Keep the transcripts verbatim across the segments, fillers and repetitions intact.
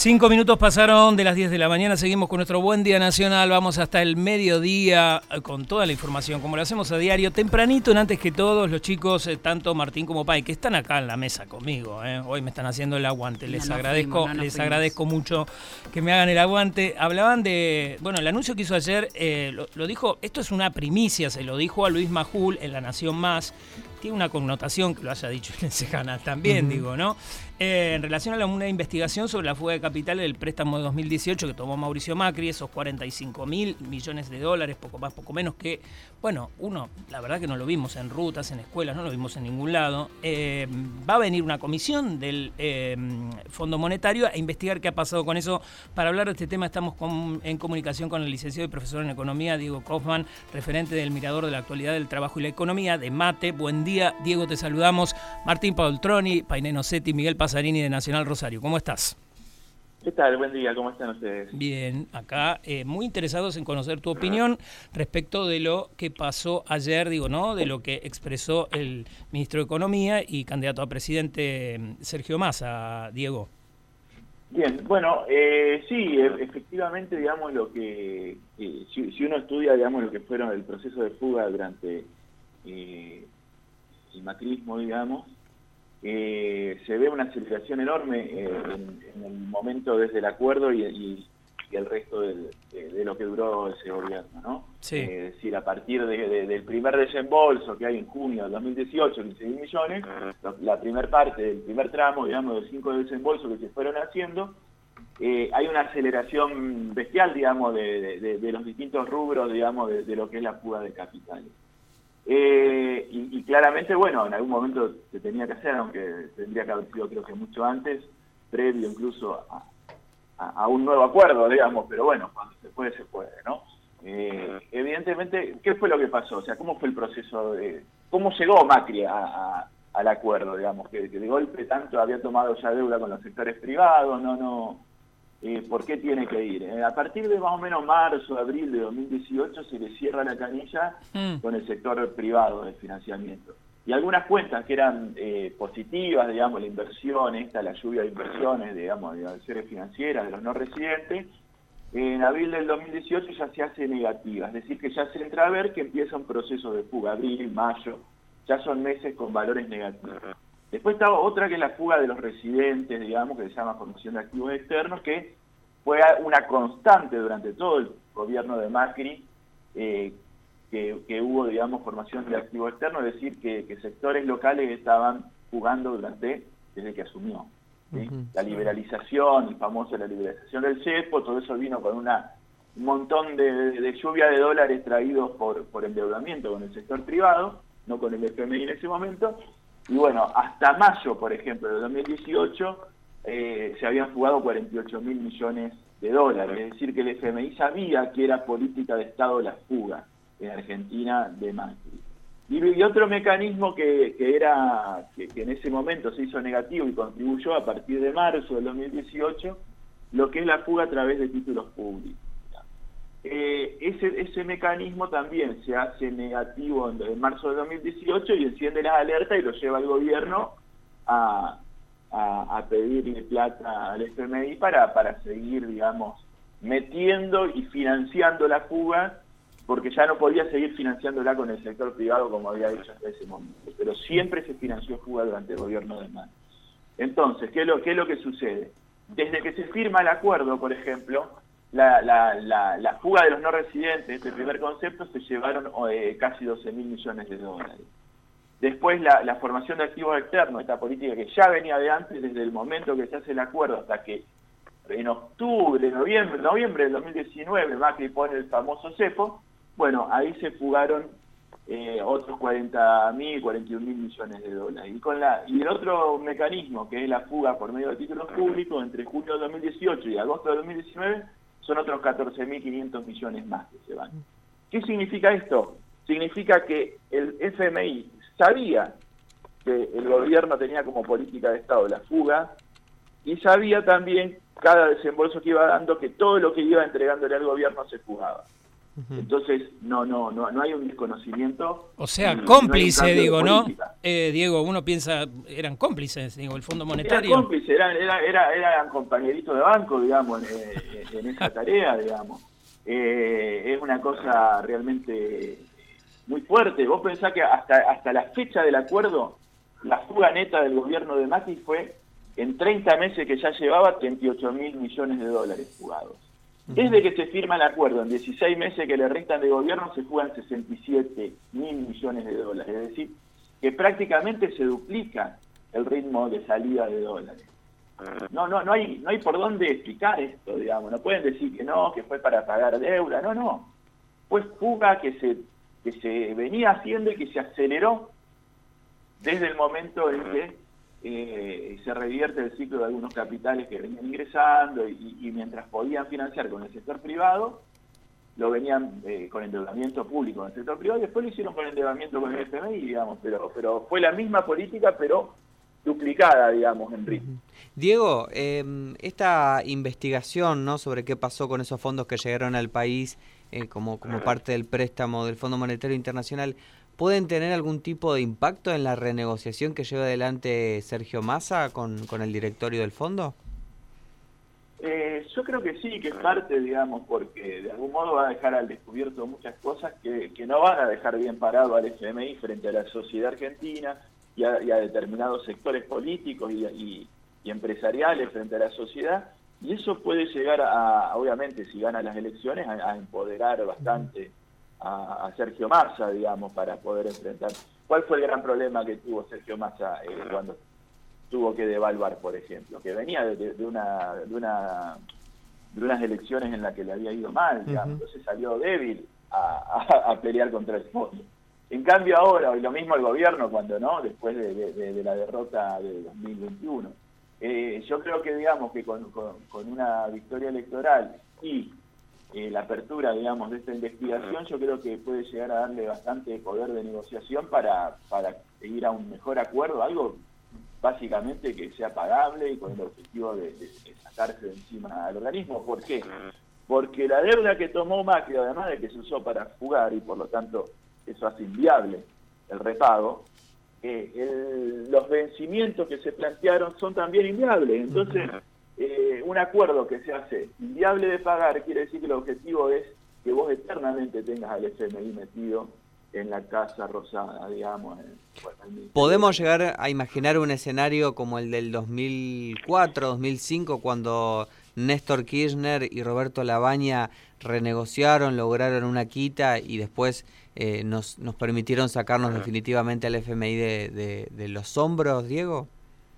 Cinco minutos pasaron de las diez de la mañana, seguimos con nuestro Buen Día Nacional, vamos hasta el mediodía con toda la información, como lo hacemos a diario, tempranito, en antes que todos los chicos, eh, tanto Martín como Pai, que están acá en la mesa conmigo, eh, hoy me están haciendo el aguante, les, no agradezco, fuimos, no les agradezco mucho que me hagan el aguante. Hablaban de, bueno, el anuncio que hizo ayer, eh, lo, lo dijo, esto es una primicia, se lo dijo a Luis Majul en La Nación Más, tiene una connotación que lo haya dicho en ese canal también, uh-huh. digo, ¿no? Eh, en relación a una investigación sobre la fuga de capital del préstamo de dos mil dieciocho que tomó Mauricio Macri, esos cuarenta y cinco mil millones de dólares, poco más, poco menos, que, bueno, uno, la verdad que no lo vimos en rutas, en escuelas, no lo vimos en ningún lado. Eh, va a venir una comisión del eh, Fondo Monetario a investigar qué ha pasado con eso. Para hablar de este tema estamos con, en comunicación con el licenciado y profesor en Economía, Diego Kaufman, referente del Mirador de la Actualidad del Trabajo y la Economía, de MATE. Buen día, Diego, te saludamos. Martín Paoltroni, Painé Nocetti, Miguel Pasarini de Nacional Rosario. ¿Cómo estás? ¿Qué tal? Buen día, ¿cómo están ustedes? Bien, acá eh, muy interesados en conocer tu opinión respecto de lo que pasó ayer, digo, ¿no? De lo que expresó el ministro de Economía y candidato a presidente Sergio Massa, Diego. Bien, bueno, eh, sí, efectivamente, digamos, lo que, eh, si, si uno estudia, digamos, lo que fueron el proceso de fuga durante eh, el macrismo, digamos, Eh, se ve una aceleración enorme eh, en, en el momento desde el acuerdo y, y, y el resto del, de, de lo que duró ese gobierno, ¿no? Sí. Eh, es decir, a partir de, de, del primer desembolso que hay en junio del dos mil dieciocho, quince mil millones, la, la primer parte del primer tramo, digamos, de cinco desembolsos que se fueron haciendo, eh, hay una aceleración bestial, digamos, de, de, de, de los distintos rubros, digamos, de, de lo que es la fuga de capitales. Eh, y, y claramente, bueno, en algún momento se tenía que hacer, aunque tendría que haber sido creo que mucho antes, previo incluso a, a, a un nuevo acuerdo, digamos, pero bueno, cuando se puede, se puede, ¿no? Eh, evidentemente, ¿qué fue lo que pasó? O sea, ¿cómo fue el proceso de... ¿Cómo llegó Macri a, a, al acuerdo, digamos, que, que de golpe tanto había tomado ya deuda con los sectores privados, no, no... Eh, ¿Por qué tiene que ir? Eh, a partir de más o menos marzo, abril de dos mil dieciocho se le cierra la canilla mm. con el sector privado de financiamiento. Y algunas cuentas que eran eh, positivas, digamos, la inversión, esta, la lluvia de inversiones, digamos, de inversiones financieras de los no residentes, en abril del dos mil dieciocho ya se hace negativa. Es decir, que ya se entra a ver que empieza un proceso de fuga. Abril, mayo, ya son meses con valores negativos. Después está otra que es la fuga de los residentes, digamos, que se llama formación de activos externos, que fue una constante durante todo el gobierno de Macri, eh, que, que hubo, digamos, formación de activos externos, es decir, que, que sectores locales estaban jugando durante, desde que asumió. ¿Sí? Uh-huh. La liberalización, el famoso la liberalización del cepo, todo eso vino con una, un montón de, de, de lluvia de dólares traídos por, por endeudamiento con el sector privado, no con el F M I en ese momento. Y bueno, hasta mayo, por ejemplo, de dos mil dieciocho, eh, se habían fugado cuarenta y ocho mil millones de dólares. Es decir, que el F M I sabía que era política de Estado la fuga en Argentina de Macri. Y, y otro mecanismo que, que era que, que en ese momento se hizo negativo y contribuyó a partir de marzo del dos mil dieciocho, lo que es la fuga a través de títulos públicos. Eh, ese, ese mecanismo también se hace negativo en, en marzo de dos mil dieciocho y enciende las alertas y lo lleva al gobierno a, a, a pedirle plata al F M I para, para seguir, digamos, metiendo y financiando la fuga, porque ya no podía seguir financiándola con el sector privado como había hecho hasta ese momento. Pero siempre se financió fuga durante el gobierno de Macri. Entonces, ¿qué es lo, qué es lo que sucede? Desde que se firma el acuerdo, por ejemplo, La, la, la, la fuga de los no residentes, este primer concepto, se llevaron eh, casi doce mil millones de dólares. Después la, la formación de activos externos, esta política que ya venía de antes, desde el momento que se hace el acuerdo hasta que en octubre, noviembre, noviembre del dos mil diecinueve Macri pone el famoso cepo, bueno, ahí se fugaron eh, otros cuarenta mil, cuarenta y un mil millones de dólares. Y, con la, y el otro mecanismo, que es la fuga por medio de títulos públicos, entre junio de dos mil dieciocho y agosto de dos mil diecinueve, son otros catorce mil quinientos millones más que se van. ¿Qué significa esto? Significa que el F M I sabía que el gobierno tenía como política de Estado la fuga y sabía también cada desembolso que iba dando que todo lo que iba entregándole al gobierno se fugaba. Uh-huh. Entonces, no, no, no, no hay un desconocimiento. O sea, ni, cómplice, no digo, ¿no? Eh, Diego, uno piensa, eran cómplices, digo, el Fondo Monetario. Eran cómplices, eran, eran, eran, eran compañeritos de banco, digamos, en, en esa tarea, digamos. Eh, es una cosa realmente muy fuerte. Vos pensás que hasta, hasta la fecha del acuerdo, la fuga neta del gobierno de Macri fue, en treinta meses que ya llevaba, treinta y ocho mil millones de dólares fugados. Desde que se firma el acuerdo, en dieciséis meses que le restan de gobierno, se fugan sesenta y siete mil millones de dólares. Es decir, que prácticamente se duplica el ritmo de salida de dólares. No, no, no hay, no hay por dónde explicar esto, digamos. No pueden decir que no, que fue para pagar deuda. No, no. Fue fuga que se, que se venía haciendo y que se aceleró desde el momento en que Eh, se revierte el ciclo de algunos capitales que venían ingresando y, y mientras podían financiar con el sector privado, lo venían eh, con endeudamiento público en el sector privado y después lo hicieron con endeudamiento con el F M I, digamos, pero, pero fue la misma política, pero duplicada, digamos, en ritmo. Diego, eh, esta investigación, ¿no?, sobre qué pasó con esos fondos que llegaron al país eh, como, como parte del préstamo del Fondo Monetario Internacional, ¿pueden tener algún tipo de impacto en la renegociación que lleva adelante Sergio Massa con, con el directorio del fondo? Eh, yo creo que sí, que es parte, digamos, porque de algún modo va a dejar al descubierto muchas cosas que, que no van a dejar bien parado al F M I frente a la sociedad argentina y a, y a determinados sectores políticos y, y, y empresariales frente a la sociedad, y eso puede llegar a, obviamente, si gana las elecciones, a, a empoderar bastante A, a Sergio Massa, digamos, para poder enfrentar. ¿Cuál fue el gran problema que tuvo Sergio Massa eh, cuando tuvo que devaluar, por ejemplo? Que venía de, de, de una de una de unas elecciones en las que le había ido mal, digamos, uh-huh. Entonces salió débil a, a, a pelear contra el fondo. En cambio ahora, y lo mismo el gobierno cuando no, después de, de, de la derrota de dos mil veintiuno, eh, yo creo que, digamos, que con, con, con una victoria electoral y Eh, la apertura, digamos, de esta investigación, yo creo que puede llegar a darle bastante poder de negociación para, para ir a un mejor acuerdo, algo básicamente que sea pagable y con el objetivo de, de, de sacarse de encima al organismo. ¿Por qué? Porque la deuda que tomó Macri, además de que se usó para fugar y por lo tanto eso hace inviable el repago, eh, el, los vencimientos que se plantearon son también inviables. Entonces, Eh, un acuerdo que se hace inviable de pagar quiere decir que el objetivo es que vos eternamente tengas al F M I metido en la Casa Rosada, digamos. En, bueno, en ¿Podemos llegar a imaginar un escenario como el del dos mil cuatro, dos mil cinco, cuando Néstor Kirchner y Roberto Labaña renegociaron, lograron una quita y después eh, nos, nos permitieron sacarnos definitivamente al F M I de, de, de los hombros, Diego?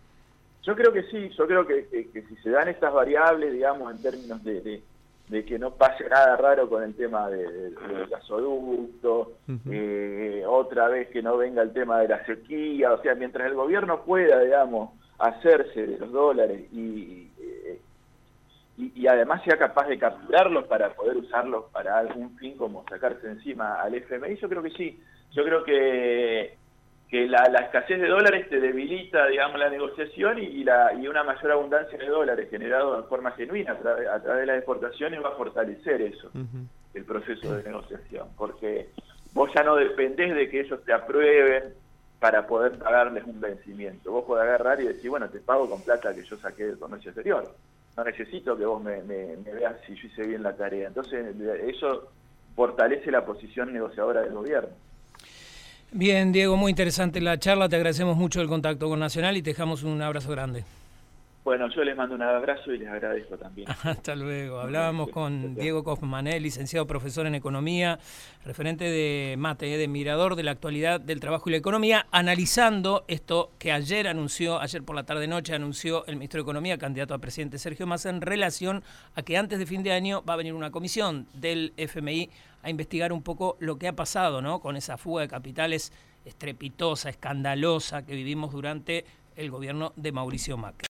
Yo creo que sí, yo creo que, que, que si se dan estas variables, digamos, en términos de, de, de que no pase nada raro con el tema de, de, del gasoducto, uh-huh. eh, otra vez que no venga el tema de la sequía, o sea, mientras el gobierno pueda, digamos, hacerse de los dólares y, eh, y, y además sea capaz de capturarlos para poder usarlos para algún fin como sacarse encima al F M I, yo creo que sí, yo creo que que la, la escasez de dólares te debilita, digamos, la negociación y, y, la, y una mayor abundancia de dólares generado en forma genuina a, tra a través de las exportaciones va a fortalecer eso, uh-huh. el proceso de negociación, porque vos ya no dependés de que ellos te aprueben para poder pagarles un vencimiento. Vos podés agarrar y decir, bueno, te pago con plata que yo saqué del comercio exterior. No necesito que vos me, me, me veas si yo hice bien la tarea. Entonces, eso fortalece la posición negociadora del gobierno. Bien, Diego, muy interesante la charla, te agradecemos mucho el contacto con Nacional y te dejamos un abrazo grande. Bueno, yo les mando un abrazo y les agradezco también. Hasta luego. Hablábamos con Diego Kaufmanel, licenciado profesor en Economía, referente de MATE, de Mirador de la Actualidad del Trabajo y la Economía, analizando esto que ayer anunció, ayer por la tarde-noche anunció el ministro de Economía, candidato a presidente Sergio Massa, en relación a que antes de fin de año va a venir una comisión del F M I a investigar un poco lo que ha pasado, ¿no?, con esa fuga de capitales estrepitosa, escandalosa que vivimos durante el gobierno de Mauricio Macri.